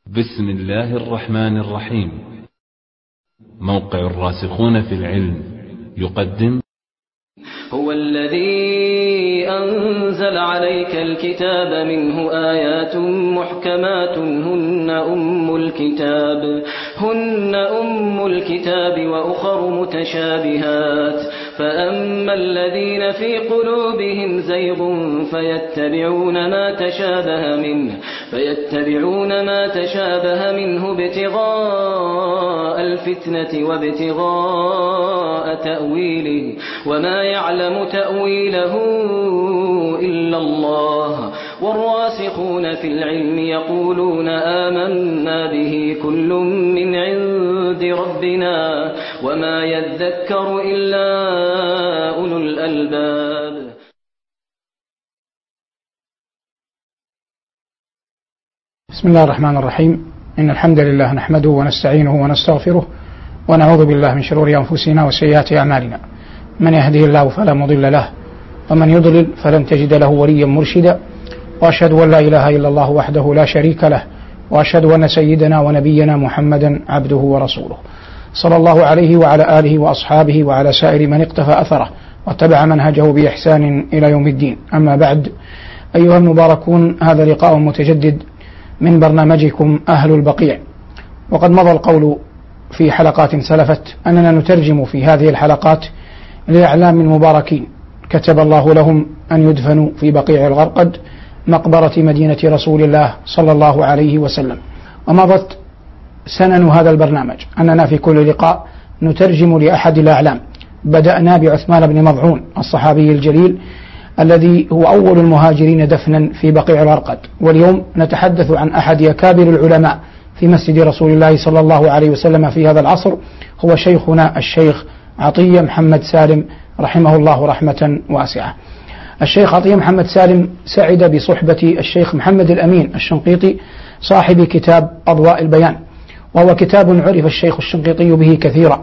بسم الله الرحمن الرحيم. موقع الراسخون في العلم يقدم. هو الذي أنزل عليك الكتاب منه آيات محكمات هن أم الكتاب وأخر متشابهات فأما الذين في قلوبهم زيغ فيتبعون ما تشابه منه ابتغاء الفتنة وابتغاء تأويله وما يعلم تأويله إلا الله والراسخون في العلم يقولون آمنا به كل من عند ربنا وما يذكر إلا أولو الألباب. بسم الله الرحمن الرحيم. إن الحمد لله نحمده ونستعينه ونستغفره ونعوذ بالله من شرور أنفسنا وسيئات أعمالنا. من يهده الله فلا مضل له ومن يضلل فلن تجد له وليا مرشدا، وأشهد أن لا إله إلا الله وحده لا شريك له، وأشهد أن سيدنا ونبينا محمدا عبده ورسوله صلى الله عليه وعلى آله وأصحابه وعلى سائر من اقتفى أثره واتبع منهجه بإحسان إلى يوم الدين. أما بعد، أيها المباركون، هذا لقاء متجدد من برنامجكم أهل البقيع. وقد مضى القول في حلقات سلفت أننا نترجم في هذه الحلقات لأعلام المباركين كتب الله لهم أن يدفنوا في بقيع الغرقد مقبرة مدينة رسول الله صلى الله عليه وسلم. ومضت سنن هذا البرنامج أننا في كل لقاء نترجم لأحد الأعلام. بدأنا بعثمان بن مضعون الصحابي الجليل الذي هو أول المهاجرين دفنا في بقيع الغرقد، واليوم نتحدث عن أحد أكابر العلماء في مسجد رسول الله صلى الله عليه وسلم في هذا العصر، هو شيخنا الشيخ عطية محمد سالم رحمه الله رحمة واسعة. الشيخ عطية محمد سالم سعد بصحبة الشيخ محمد الأمين الشنقيطي صاحب كتاب أضواء البيان، وهو كتاب عرف الشيخ الشنقيطي به كثيرا.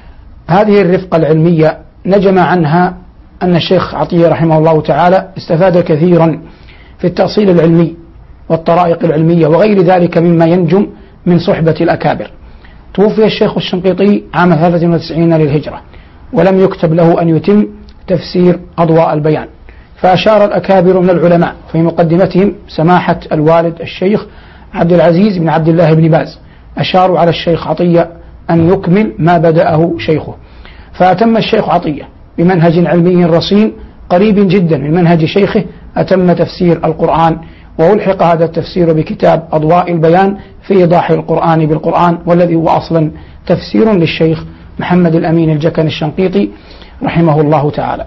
هذه الرفقة العلمية نجم عنها أن الشيخ عطية رحمه الله تعالى استفاد كثيرا في التأصيل العلمي والطرائق العلمية وغير ذلك مما ينجم من صحبة الأكابر. توفي الشيخ الشنقيطي عام 93 للهجرة، ولم يكتب له أن يتم تفسير أضواء البيان، فأشار الأكابر من العلماء في مقدمتهم سماحة الوالد الشيخ عبد العزيز بن عبد الله بن باز، أشاروا على الشيخ عطية أن يكمل ما بدأه شيخه، فأتم الشيخ عطية بمنهج علمي رصين قريب جدا من منهج شيخه، أتم تفسير القرآن، وألحق هذا التفسير بكتاب أضواء البيان في إيضاح القرآن بالقرآن، والذي هو أصلا تفسير للشيخ محمد الأمين الجكن الشنقيطي رحمه الله تعالى.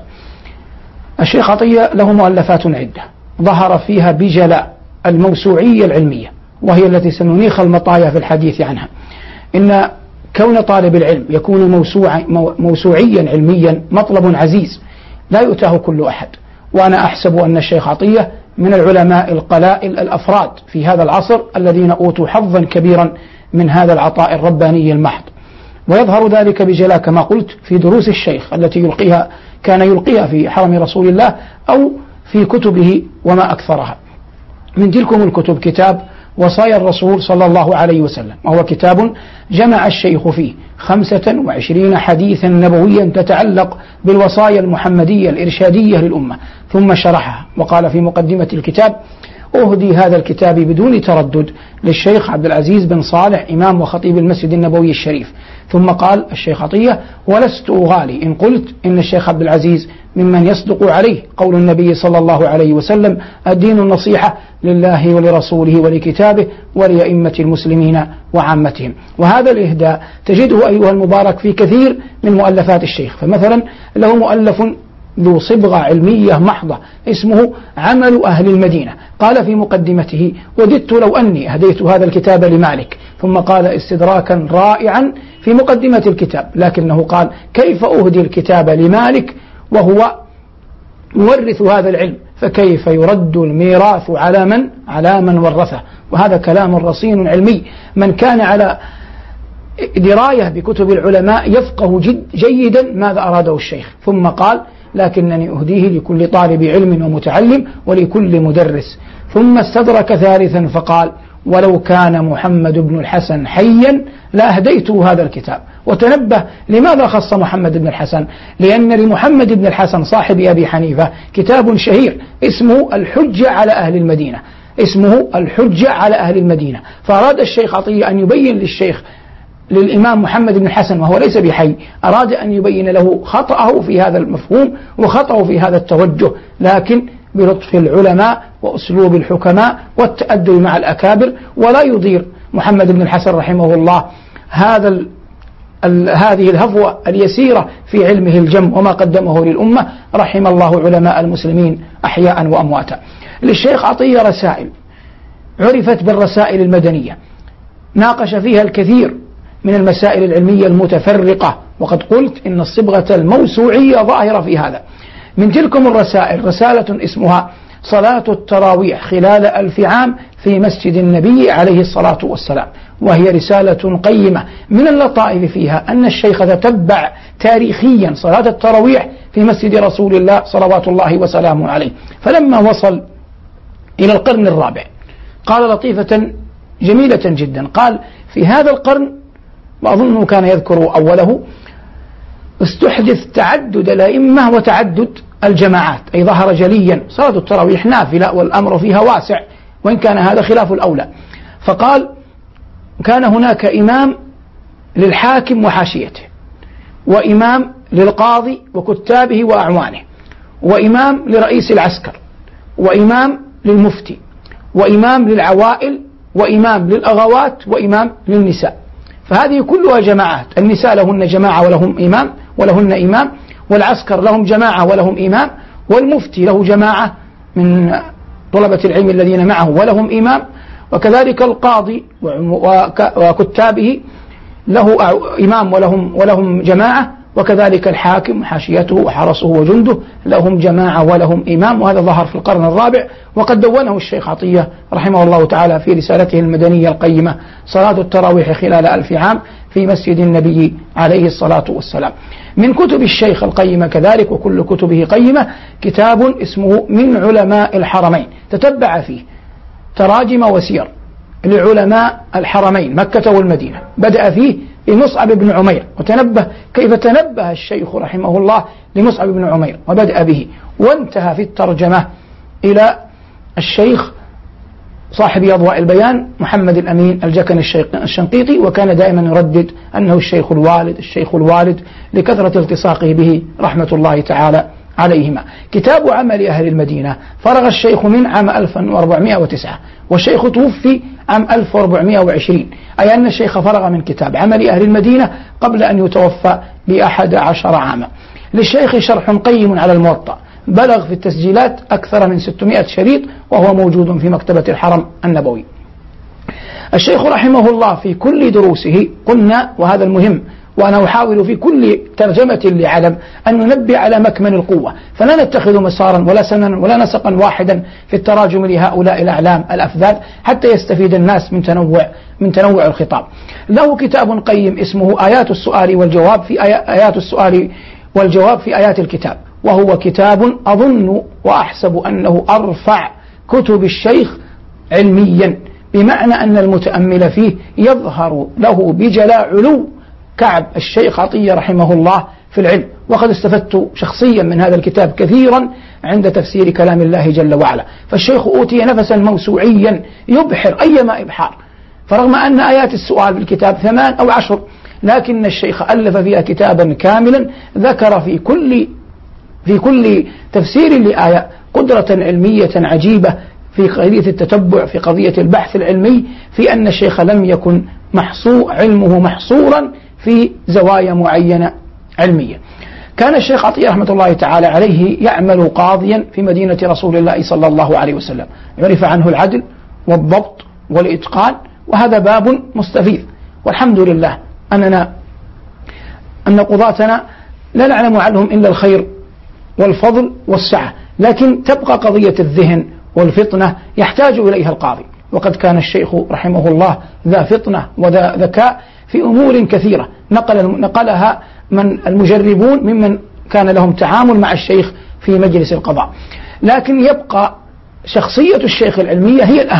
الشيخ عطية له مؤلفات عدة ظهر فيها بجلاء الموسوعية العلمية، وهي التي سننيخ المطايا في الحديث عنها. إن كون طالب العلم يكون موسوعيا علميا مطلب عزيز لا يؤتاه كل أحد، وأنا أحسب أن الشيخ عطية من العلماء القلائل الأفراد في هذا العصر الذين أوتوا حظا كبيرا من هذا العطاء الرباني المحض. ويظهر ذلك بجلاء كما قلت في دروس الشيخ التي كان يلقيها في حرم رسول الله أو في كتبه وما أكثرها. من تلكم الكتب كتاب وصايا الرسول صلى الله عليه وسلم، وهو كتاب جمع الشيخ فيه 25 حديثا نبويا تتعلق بالوصايا المحمدية الإرشادية للأمة، ثم شرحها وقال في مقدمة الكتاب: أهدي هذا الكتاب بدون تردد للشيخ عبد العزيز بن صالح إمام وخطيب المسجد النبوي الشريف. ثم قال الشيخ عطية: ولست أغالي إن قلت إن الشيخ عبد العزيز ممن يصدق عليه قول النبي صلى الله عليه وسلم: الدين النصيحة لله ولرسوله ولكتابه ولأئمة المسلمين وعامتهم. وهذا الإهداء تجده أيها المبارك في كثير من مؤلفات الشيخ. فمثلا له مؤلف ذو صبغة علمية محضة اسمه عمل أهل المدينة، قال في مقدمته: وددت لو أني أهديت هذا الكتاب لمالك. ثم قال استدراكا رائعا في مقدمة الكتاب، لكنه قال: كيف أهدي الكتاب لمالك وهو مورث هذا العلم، فكيف يرد الميراث على من ورثه. وهذا كلام رصين علمي، من كان على دراية بكتب العلماء يفقه جيدا ماذا أراده الشيخ. ثم قال: لكنني أهديه لكل طالب علم ومتعلم ولكل مدرس. ثم استدرك ثالثا فقال: ولو كان محمد بن الحسن حيا لأهديته هذا الكتاب. وتنبه لماذا خص محمد بن الحسن؟ لأن لمحمد بن الحسن صاحب أبي حنيفة كتاب شهير اسمه الحجة على أهل المدينة، اسمه الحجة على أهل المدينة. فأراد الشيخ عطية أن يبين للإمام محمد بن الحسن وهو ليس بحي، أراد أن يبين له خطأه في هذا المفهوم وخطأه في هذا التوجه، لكن بلطف العلماء وأسلوب الحكماء والتأدب مع الأكابر، ولا يضير محمد بن الحسن رحمه الله هذه الهفوة اليسيرة في علمه الجم وما قدمه للأمة، رحم الله علماء المسلمين أحياء وأمواتا. للشيخ عطية رسائل عرفت بالرسائل المدنية، ناقش فيها الكثير من المسائل العلمية المتفرقة، وقد قلت إن الصبغة الموسوعية ظاهرة في هذا. من تلكم الرسائل رسالة اسمها صلاة التراويح خلال 1000 عام في مسجد النبي عليه الصلاة والسلام، وهي رسالة قيمة. من اللطائف فيها أن الشيخ تتبع تاريخيا صلاة التراويح في مسجد رسول الله صلوات الله وسلامه عليه، فلما وصل إلى القرن الرابع قال لطيفة جميلة جدا، قال في هذا القرن، وأظنه كان يذكر أوله، استحدث تعدد الأئمة وتعدد الجماعات، أي ظهر جليا صلاة التراويح نافلة والأمر فيها واسع، وإن كان هذا خلاف الأولى. فقال كان هناك إمام للحاكم وحاشيته، وإمام للقاضي وكتابه وأعوانه، وإمام لرئيس العسكر، وإمام للمفتي، وإمام للعوائل، وإمام للأغوات، وإمام للنساء. فهذه كلها جماعات، النساء لهن جماعة ولهن إمام، والعسكر لهم جماعة ولهم إمام، والمفتي له جماعة من طلبة العلم الذين معه ولهم إمام، وكذلك القاضي وكتابه له إمام ولهم جماعة، وكذلك الحاكم وحاشيته وحرسه وجنده لهم جماعة ولهم إمام. وهذا ظهر في القرن الرابع، وقد دونه الشيخ عطية رحمه الله تعالى في رسالته المدنية القيمة صلاة التراويح خلال 1000 عام في مسجد النبي عليه الصلاة والسلام. من كتب الشيخ القيمة كذلك، وكل كتبه قيمة، كتاب اسمه من علماء الحرمين، تتبع فيه تراجم وسير لعلماء الحرمين مكة والمدينة، بدأ فيه بمصعب بن عمير، وتنبه كيف تنبه الشيخ رحمه الله لمصعب بن عمير وبدأ به، وانتهى في الترجمة إلى الشيخ صاحب أضواء البيان محمد الأمين الجكن الشنقيطي، وكان دائما يردد أنه الشيخ الوالد لكثرة التصاقه به رحمة الله تعالى عليهما. كتاب عمل أهل المدينة فرغ الشيخ من عام 1409، والشيخ توفي عام 1420، أي أن الشيخ فرغ من كتاب عمل أهل المدينة قبل أن يتوفى ب11 عاما. للشيخ شرح قيم على الموطأ بلغ في التسجيلات أكثر من 600 شريط، وهو موجود في مكتبة الحرم النبوي. الشيخ رحمه الله في كل دروسه قلنا، وهذا المهم، وأنا أحاول في كل ترجمة لعلم أن ننبه على مكمن القوة، فلا نتخذ مسارا ولا سننا ولا نسقا واحدا في التراجم لهؤلاء الأعلام الأفذاذ حتى يستفيد الناس من تنوع الخطاب. له كتاب قيم اسمه آيات السؤال والجواب في آيات الكتاب، وهو كتاب أظن وأحسب أنه أرفع كتب الشيخ علميا، بمعنى أن المتأمل فيه يظهر له بجلاء علو كعب الشيخ عطية رحمه الله في العلم. وقد استفدت شخصيا من هذا الكتاب كثيرا عند تفسير كلام الله جل وعلا. فالشيخ أوتي نفسا موسوعيا يبحر أيما إبحار، فرغم أن آيات السؤال بالكتاب 8 أو 10، لكن الشيخ ألف فيها كتابا كاملا ذكر في كل تفسير لآية قدرة علمية عجيبة في قضية التتبع، في قضية البحث العلمي، في أن الشيخ لم يكن علمه محصورا في زوايا معينة علمية. كان الشيخ عطية رحمة الله تعالى عليه يعمل قاضيا في مدينة رسول الله صلى الله عليه وسلم، عرف عنه العدل والضبط والإتقان، وهذا باب مستفيض. والحمد لله أن قضاتنا لا نعلم عنهم إلا الخير والفضل والسعة، لكن تبقى قضية الذهن والفطنة يحتاج إليها القاضي. وقد كان الشيخ رحمه الله ذا فطنة وذا ذكاء في أمور كثيرة نقلها من المجربون ممن كان لهم تعامل مع الشيخ في مجلس القضاء. لكن يبقى شخصية الشيخ العلمية هي الأهم،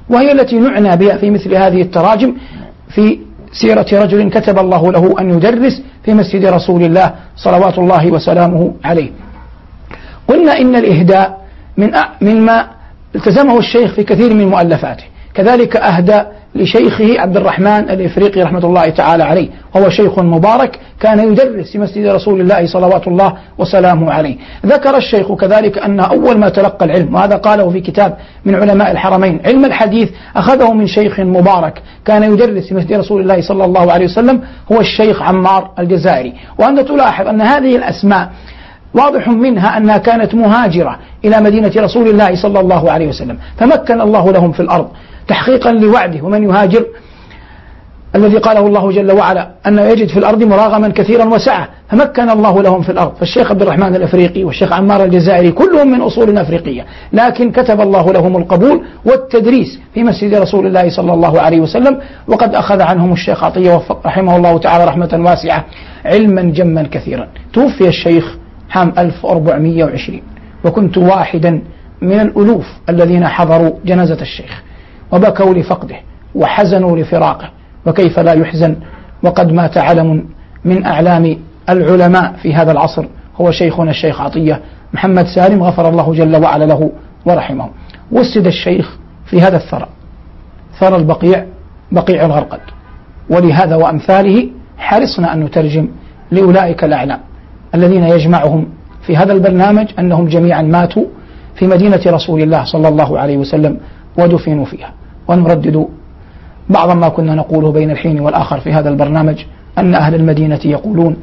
وهي التي نعنى بها في مثل هذه التراجم في سيرة رجل كتب الله له أن يدرس في مسجد رسول الله صلوات الله وسلامه عليه. قلنا إن الإهداء مما التزمه الشيخ في كثير من مؤلفاته، كذلك أهدى لشيخه عبد الرحمن الإفريقي رحمة الله تعالى عليه، وهو شيخ مبارك كان يدرس في مسجد رسول الله صلوات الله وسلامه عليه. ذكر الشيخ كذلك أن أول ما تلقى العلم، وهذا قاله في كتاب من علماء الحرمين، علم الحديث أخذه من شيخ مبارك كان يدرس في مسجد رسول الله صلى الله عليه وسلم، هو الشيخ عمار الجزائري. وأنت تلاحظ أن هذه الأسماء واضح منها أنها كانت مهاجرة إلى مدينة رسول الله صلى الله عليه وسلم، فمكن الله لهم في الأرض تحقيقا لوعده، ومن يهاجر الذي قاله الله جل وعلا أنه يجد في الأرض مراغما كثيرا وسعة، فمكن الله لهم في الأرض. فالشيخ عبد الرحمن الأفريقي والشيخ عمار الجزائري كلهم من أصول أفريقية، لكن كتب الله لهم القبول والتدريس في مسجد رسول الله صلى الله عليه وسلم. وقد أخذ عنهم الشيخ عطية رحمه الله تعالى رحمة واسعة علما جما كثيرا. توفي الشيخ عام 1420، وكنت واحدا من الألوف الذين حضروا جنازة الشيخ وبكوا لفقده وحزنوا لفراقه، وكيف لا يحزن وقد مات علم من أعلام العلماء في هذا العصر، هو شيخنا الشيخ عطية محمد سالم، غفر الله جل وعلا له ورحمه. وسد الشيخ في هذا الثرى، ثرى البقيع، بقيع الغرقد، ولهذا وأمثاله حرصنا أن نترجم لأولئك الأعلام الذين يجمعهم في هذا البرنامج أنهم جميعا ماتوا في مدينة رسول الله صلى الله عليه وسلم ودفنوا فيها. ونردد بعض ما كنا نقوله بين الحين والآخر في هذا البرنامج، أن أهل المدينة يقولون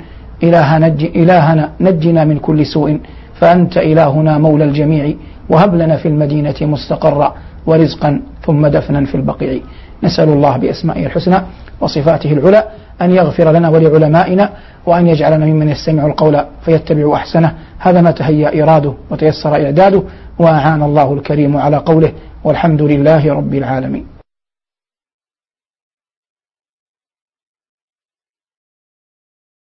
إلهنا نجنا من كل سوء، فأنت إلهنا مولى الجميع، وهب لنا في المدينة مستقرا ورزقا ثم دفنا في البقيع. نسأل الله بأسمائه الحسنى وصفاته العلى أن يغفر لنا ولعلمائنا، وأن يجعلنا ممن يستمع القول فيتبع أحسنه. هذا ما تهيأ إراده وتيسر إعداده، وأعان الله الكريم على قوله، والحمد لله رب العالمين.